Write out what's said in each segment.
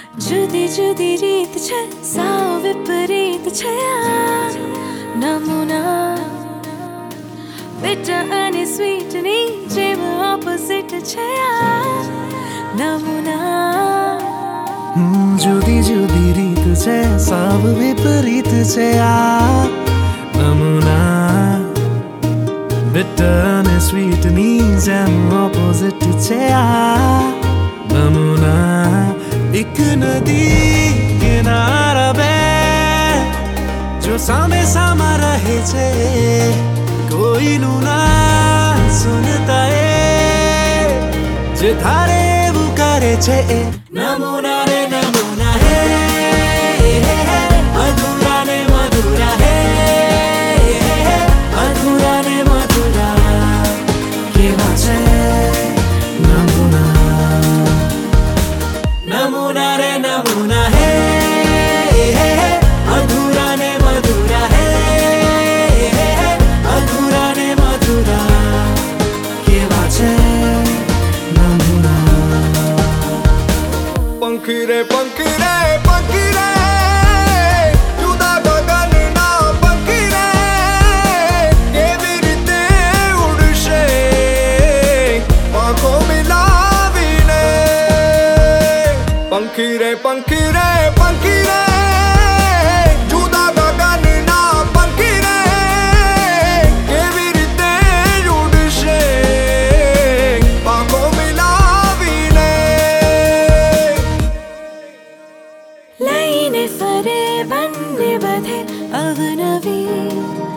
जुदी जुदी रीत छे साव विपरीत छे नमूना bitter અને sweet ની જેમ opposite છે નમૂના જુદી જુદી રીત છે સાવ વિપરીત છે નમૂના bitter અને sweet ની જેમ opposite છે નમૂના એક નદી કિનારા બે જો સામે સામા રહે છે કોઈનું ના સુનતા જે ધારે એવું કરે છે નમૂના રે નમૂના હે અધૂરા ને મધુરા હે અધૂરા ને મધુરા કેવા છે નમૂના રે નમૂના હે અધૂરા ને મધુરા હે અધૂરા ને મધુરા કેવા છે નમૂના પંખી રે પંખી રે પંખી રે જુદા ગગનના પંખી રે કેવી રીતે ઉડશે આંખો મિલાવીને પંખી રે પંખી રે પંખી રે જુદા ગગનના પંખી રે કેવી રીતે ઉડશે આંખો મિલાવીને લઈને ફરે બંને બધે અવનવી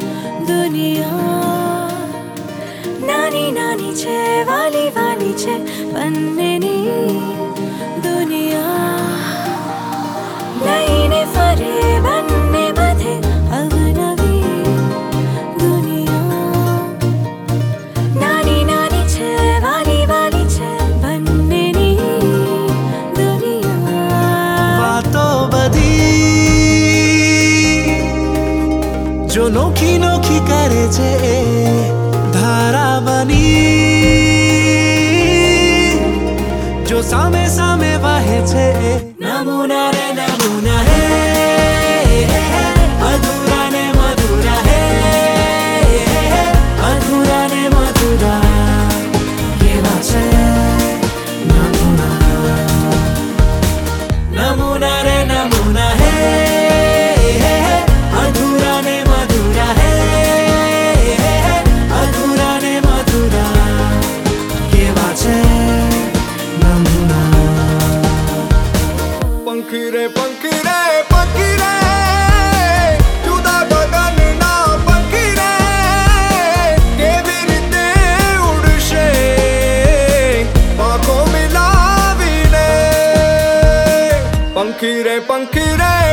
દુનિયા નાની નાની છે વાલી વાલી છે બંનેની દુનિયા લઈને ફરે બંને બધે અવનવી દુનિયા નાની નાની છે વાલી વાલી છે બંનેની દુનિયા વાતો બધી જો નોખી નોખી કરે છે ધારા બની જો સામે સામે વહે છે નમૂના રે નમૂના હે અધૂરા ને મધુરા હે અધૂરા ને મધુરા કેવા છે નમૂના રે નમૂના હે અધૂરા ને મધુરા હે અધૂરા ને મધુરા કેવા છે નમૂના પંખી રે પંખી રે પંખી રે જુદા ગગનના પંખી રે કેવી રીતે ઉડશે આંખો મિલાવીને પંખી રે